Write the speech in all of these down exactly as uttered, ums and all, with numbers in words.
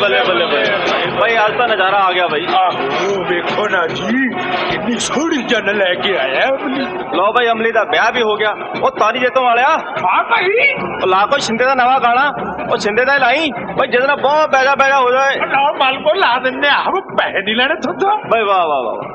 बल्ले बल्ले बल्ले भाई आज तो नजारा आ गया भाई। आहो वेखो ना जी कितनी सोहनी जन लेके आया अमली। लो भाई अमली दा ब्याह भी हो गया। ओ तारी जेतों वालिया हां भाई ला कोई शिंदे दा नवा गाना ओ शिंदे दा लाई भाई जिसना बहुत बैगा बैगा हो जाए। ना माल को ला देने हम पैसे नहीं लेने तो भाई वाह वाह वाह।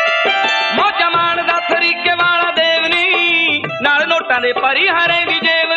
परी हरे विजय